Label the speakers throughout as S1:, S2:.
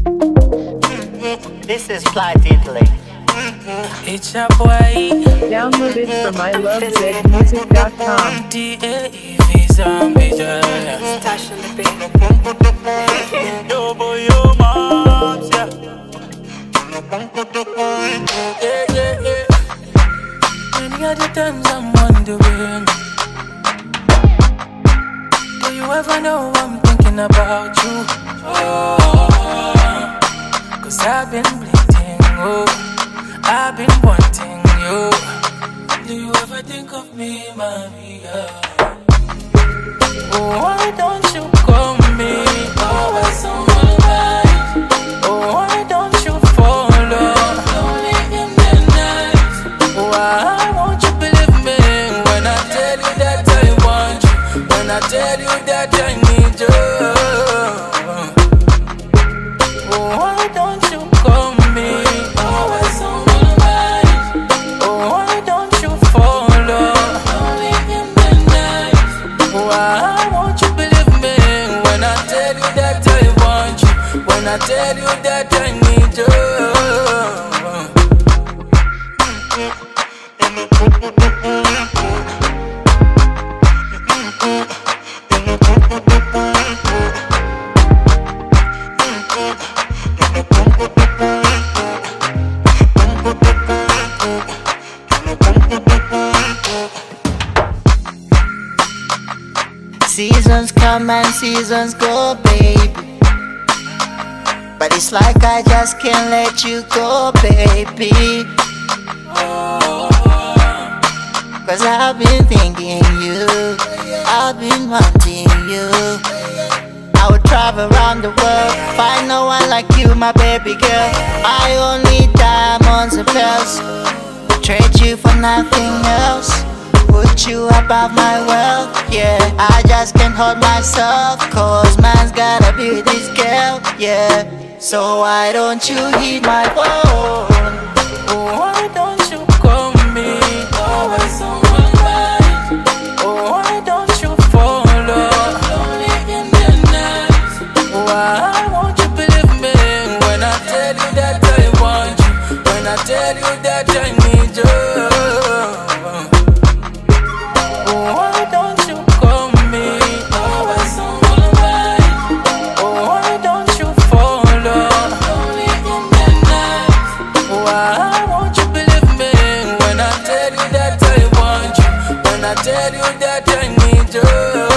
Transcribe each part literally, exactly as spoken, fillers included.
S1: This is Flight Italy.
S2: It's a boy.
S3: Download it from I love zed music dot com.
S2: D A E V zombie.
S4: Stash on the beat.
S2: Yo boy, yo moms, yeah. Yeah, yeah, yeah. Many other times I'm wondering, do you ever know I'm thinking about you? Oh, cause I've been bleeding, oh, I've been wanting you. Do you ever think of me, Maria? Oh, why don't you call me? Always on my mind. Oh, why don't you follow? Only in the night. Why won't you believe me when I tell you that I want you? When I tell you that I need you? Oh, why don't you call me? Always on my mind. Oh, why don't you follow? Only in the night. Why won't you believe me when I tell you that I want you? When I tell you that I need you?
S1: Seasons come and seasons go, baby. But it's like I just can't let you go, baby. Cause I've been thinking you, I've been wanting you. I would travel around the world, find no one like you, my baby girl. I only diamonds and pearls, trade you for nothing else. Put you above my wealth, yeah. I just can't hold myself, cause man's gotta be this girl, yeah. So why don't you heed my phone?
S2: Oh, why don't you call me? Always on my mind. Oh, why don't you follow? Only in the night. Why won't you believe me when I tell you that I want you? When I tell you that I need you? Oh, why don't you call me? Always on my mind. Oh, why don't you follow? Only in the night. Why won't you believe me when I tell you that I want you? When I tell you that I need you?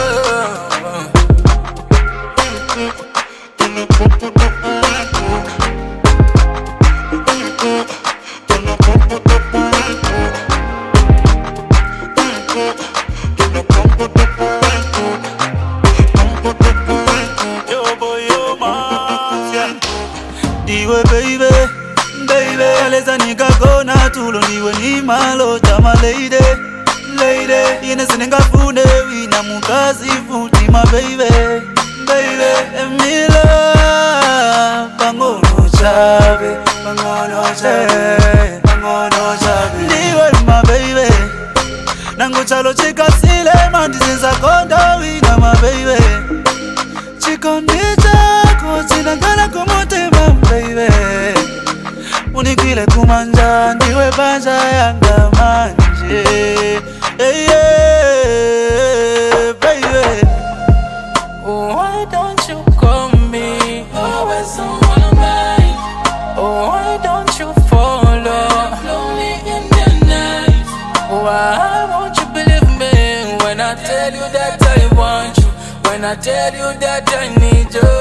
S2: Yo boy, yo moms, yeah. Diwe baby, baby. Aleza nikakona tulo niwe ni malo chama lady, lady. Ine sinengafune wina mukazi futi my baby, baby. Emila, pangono chabe, pangono chabe, pangono chabe. Diwe my baby, nango chalo chikasile mandizinza kondo wina my baby. Chikondita kuchina gana kumutima baby. Unikile kumanja ndiwe banja yanga manje, hey, yeah, baby. Oh, why don't you call me? Always on my mind. Oh, why don't you follow? Lonely in the night. Why won't you believe me when I tell you that I want you? When I tell you that I need you?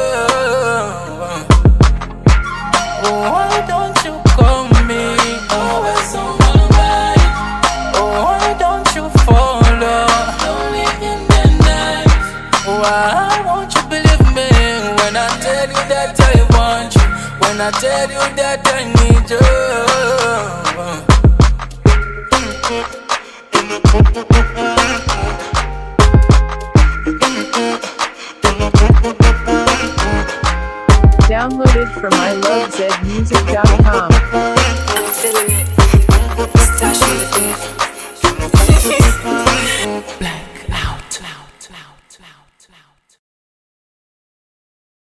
S2: Oh, why don't you call me? Always on my mind. Oh, why don't you follow? Only in the night. Why won't you believe me when I tell you that I want you? When I tell you that I need you?
S3: Download it from I love zed music dot com.
S4: I'm feeling it. Stash on the beat.